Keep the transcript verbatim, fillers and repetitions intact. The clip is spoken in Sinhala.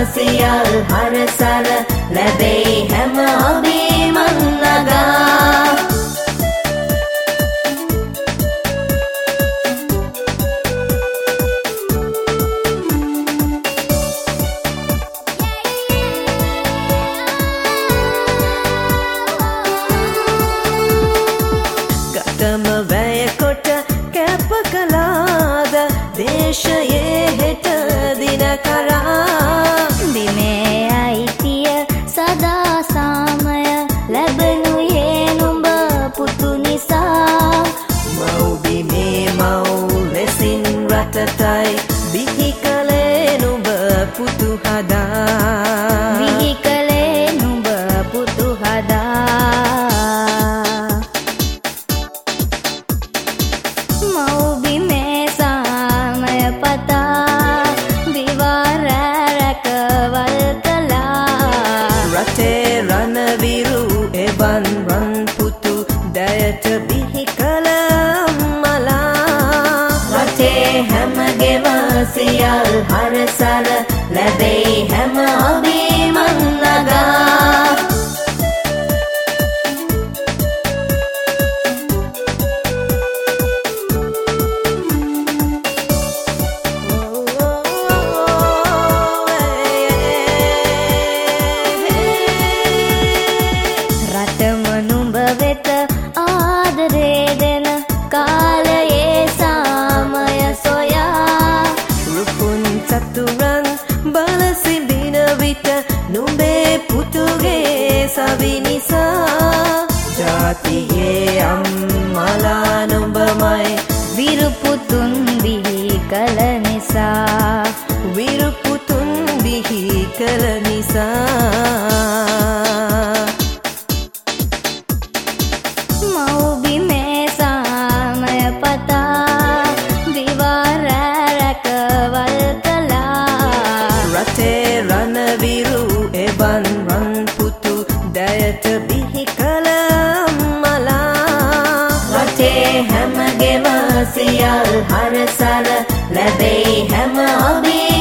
සියල් හරසල ලැබෙයි හැම අභිමන් නගා ගතම වැය කොට කැප කළාද දේශයේ හෙට දින කරා බිමේ අයිතිය සදා සාමය ලැබෙනුයේ නුඹ පුතු නිසා මව්බිමේ මව් ලෙසින් රටටයි බිහි කළේ නුඹ පුතු හදා බිහි කළේ නුඹ පුතු හදා මව්බිමේ සාමය පතා දිවා රැ රැකවල් කළා රටේ රණවිරු එවන් වන් පුතු දැයට බිහි කළ අම්මලා රටේ හැම ගෙව සියල් හරසල ලැබෙයි හැම අභිමන් නගා රටම නුඹ වෙත ආදරේ දෙන කාලයේ සාමය සොයා රුපුන් චතුරන් බල සිඹින විට නුඹේ පුතුගේ සවි නිසා ජාතියේ අම්මලා නුඹමයි විරුපුතුන් බිහි කළ නිසා විරුපුතුන් බිහි කළ නිසා මව්බිමේ සාමය පතා දිවා රැ රැකවල් කළා රටේ රණවිරු එවන් වන් පුතු දැයට බිහි කළ අම්මලා රටේ හැම ගෙව සියල් හරසල ලැබෙයි හැම අභිමන්